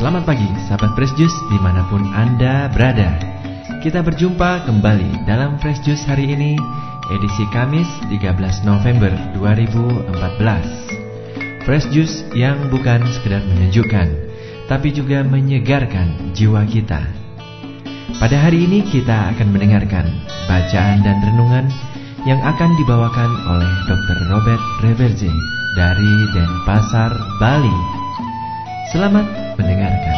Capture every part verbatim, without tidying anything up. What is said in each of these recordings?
Selamat pagi sahabat Fresh Juice dimanapun Anda berada. Kita berjumpa kembali dalam Fresh Juice hari ini, edisi Kamis tiga belas November dua ribu empat belas. Fresh Juice yang bukan sekedar menyejukkan, tapi juga menyegarkan jiwa kita. Pada hari ini kita akan mendengarkan bacaan dan renungan yang akan dibawakan oleh dokter Robert Reverje dari Denpasar, Bali. Selamat mendengarkan.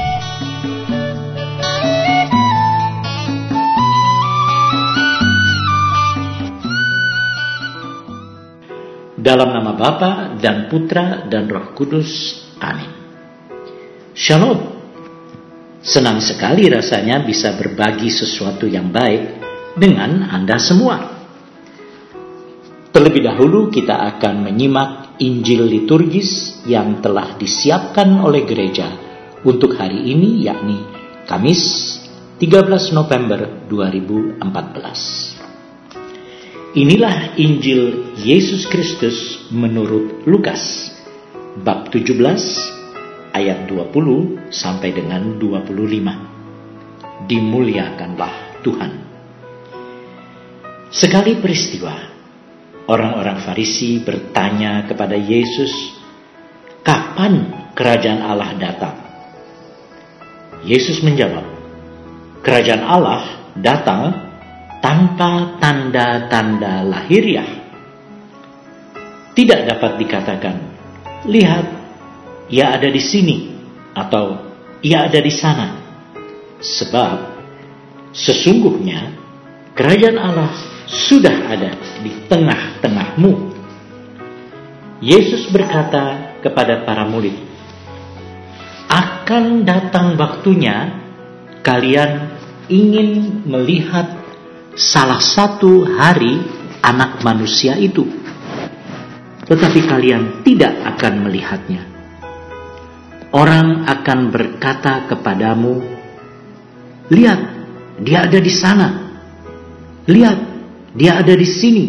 Dalam nama Bapa dan Putra dan Roh Kudus. Amin. Shalom. Senang sekali rasanya bisa berbagi sesuatu yang baik dengan Anda semua. Terlebih dahulu kita akan menyimak Injil liturgis yang telah disiapkan oleh gereja untuk hari ini, yakni Kamis tiga belas November dua ribu empat belas. Inilah Injil Yesus Kristus menurut Lukas bab tujuh belas ayat dua puluh sampai dengan dua puluh lima. Dimuliakanlah Tuhan. Sekali peristiwa, orang-orang Farisi bertanya kepada Yesus, "Kapan kerajaan Allah datang?" Yesus menjawab, "Kerajaan Allah datang tanpa tanda-tanda lahiriah. Tidak dapat dikatakan, 'Lihat, ia ada di sini,' atau 'ia ada di sana.' Sebab sesungguhnya kerajaan Allah sudah ada di tengah-tengahmu." Yesus berkata kepada para murid, "Akan datang waktunya kalian ingin melihat salah satu hari Anak Manusia itu, tetapi kalian tidak akan melihatnya. Orang akan berkata kepadamu, 'Lihat, dia ada di sana. Lihat, dia ada di sini.'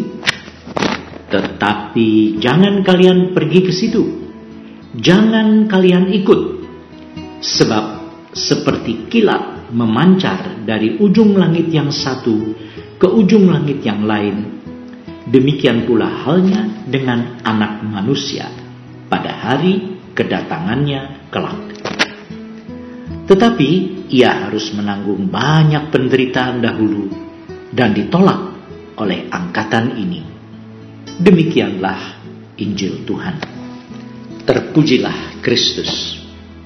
Tetapi jangan kalian pergi ke situ. Jangan kalian ikut. Sebab seperti kilat memancar dari ujung langit yang satu ke ujung langit yang lain, demikian pula halnya dengan Anak Manusia pada hari kedatangannya kelak. Tetapi ia harus menanggung banyak penderitaan dahulu dan ditolak oleh angkatan ini." Demikianlah Injil Tuhan. Terpujilah Kristus.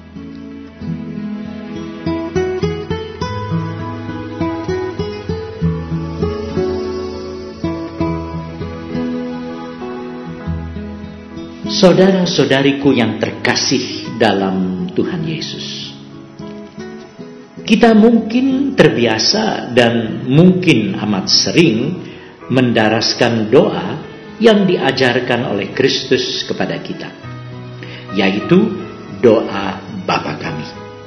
Saudara-saudariku yang terkasih dalam Tuhan Yesus, kita mungkin terbiasa dan mungkin amat sering mendaraskan doa yang diajarkan oleh Kristus kepada kita, yaitu doa Bapa Kami.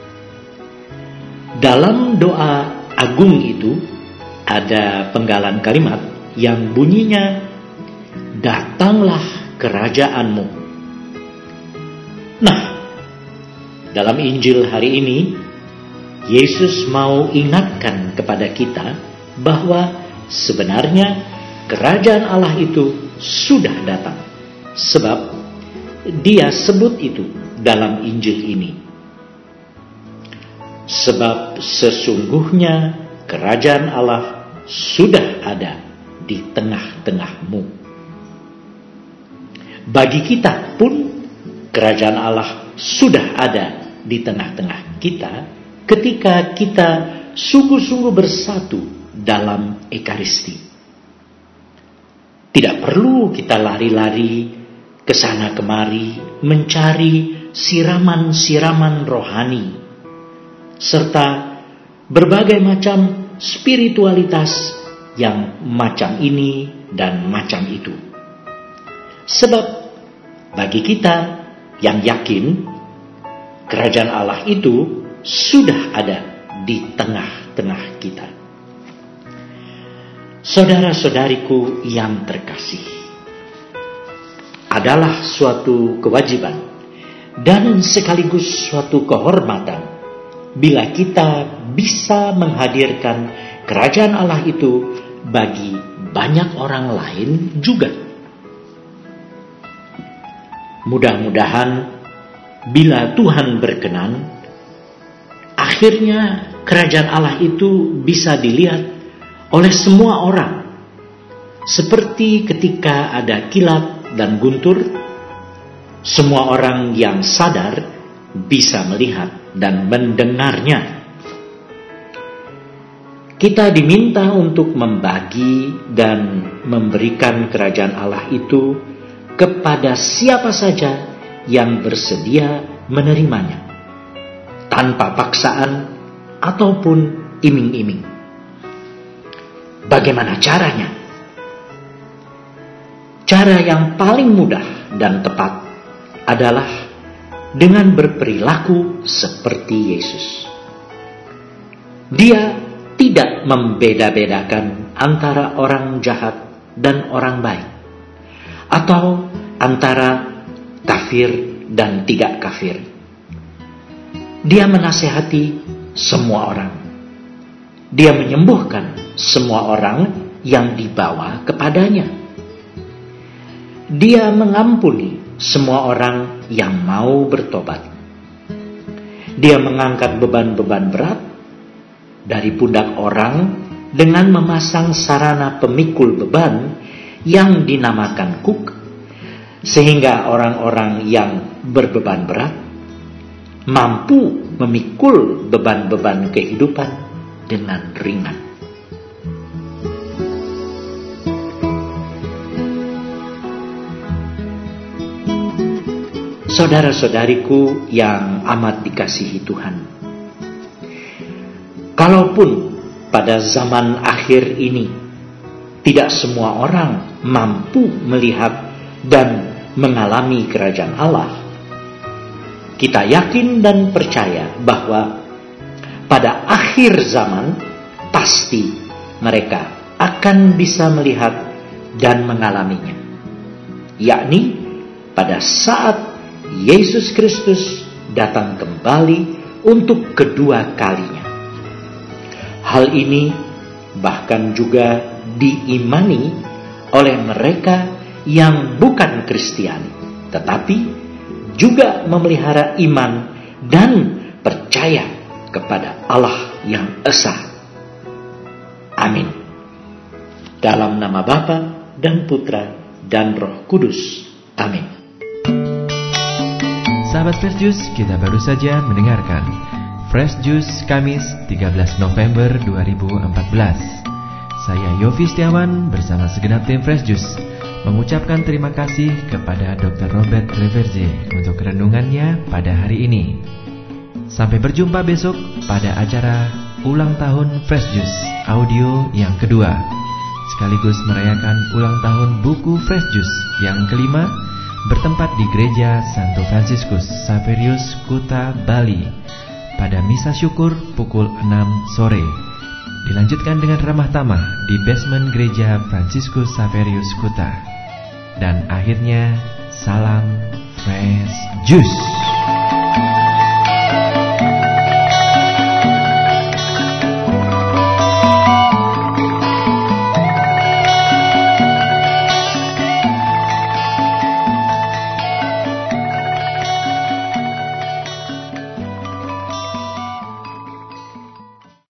Dalam doa agung itu ada penggalan kalimat yang bunyinya, "Datanglah kerajaanmu." Nah, dalam Injil hari ini Yesus mau ingatkan kepada kita bahwa sebenarnya kerajaan Allah itu sudah datang, sebab Dia sebut itu dalam Injil ini. Sebab sesungguhnya kerajaan Allah sudah ada di tengah-tengahmu. Bagi kita pun kerajaan Allah sudah ada di tengah-tengah kita ketika kita sungguh-sungguh bersatu dalam Ekaristi. Tidak perlu kita lari-lari ke sana kemari mencari siraman-siraman rohani serta berbagai macam spiritualitas yang macam ini dan macam itu. Sebab bagi kita yang yakin, kerajaan Allah itu sudah ada di tengah-tengah kita. Saudara-saudariku yang terkasih, adalah suatu kewajiban dan sekaligus suatu kehormatan bila kita bisa menghadirkan kerajaan Allah itu bagi banyak orang lain juga. Mudah-mudahan bila Tuhan berkenan, akhirnya kerajaan Allah itu bisa dilihat oleh semua orang. Seperti ketika ada kilat dan guntur, semua orang yang sadar bisa melihat dan mendengarnya. Kita diminta untuk membagi dan memberikan kerajaan Allah itu kepada siapa saja yang bersedia menerimanya, tanpa paksaan ataupun iming-iming. Bagaimana caranya? Cara yang paling mudah dan tepat adalah dengan berperilaku seperti Yesus. Dia tidak membeda-bedakan antara orang jahat dan orang baik, atau antara kafir dan tidak kafir. Dia menasihati semua orang. Dia menyembuhkan semua orang yang dibawa kepadanya. Dia mengampuni semua orang yang mau bertobat. Dia mengangkat beban-beban berat dari pundak orang dengan memasang sarana pemikul beban yang dinamakan kuk, sehingga orang-orang yang berbeban berat mampu memikul beban-beban kehidupan dengan ringan. Saudara-saudariku yang amat dikasihi Tuhan, kalaupun pada zaman akhir ini tidak semua orang mampu melihat dan mengalami kerajaan Allah, kita yakin dan percaya bahwa pada akhir zaman pasti mereka akan bisa melihat dan mengalaminya, yakni pada saat Yesus Kristus datang kembali untuk kedua kalinya. Hal ini bahkan juga diimani oleh mereka yang bukan Kristiani, tetapi juga memelihara iman dan percaya kepada Allah yang esa. Amin. Dalam nama Bapa dan Putra dan Roh Kudus. Amin. Sahabat Fresh Juice, kita baru saja mendengarkan Fresh Juice Kamis tiga belas November dua ribu empat belas. Saya Yofi Setiawan bersama segenap tim Fresh Juice mengucapkan terima kasih kepada dokter Robert Reverze untuk renungannya pada hari ini. Sampai berjumpa besok pada acara ulang tahun Fresh Juice audio yang kedua, sekaligus merayakan ulang tahun buku Fresh Juice yang kelima, bertempat di Gereja Santo Fransiskus Xaverius Kuta, Bali pada misa syukur pukul enam sore. Dilanjutkan dengan ramah tamah di basement Gereja Fransiskus Xaverius Kuta. Dan akhirnya salam Fresh Juice.